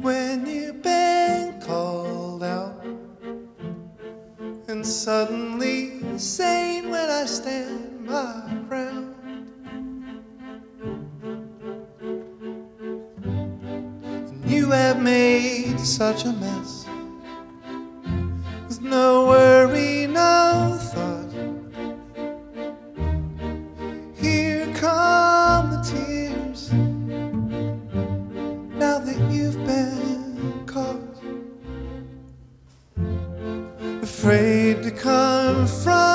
when you've been called out, and suddenly sane when I stand my ground. And you have made such a mess, with no worry, no thought. Here come the tears, now that you've been caught. Afraid to confront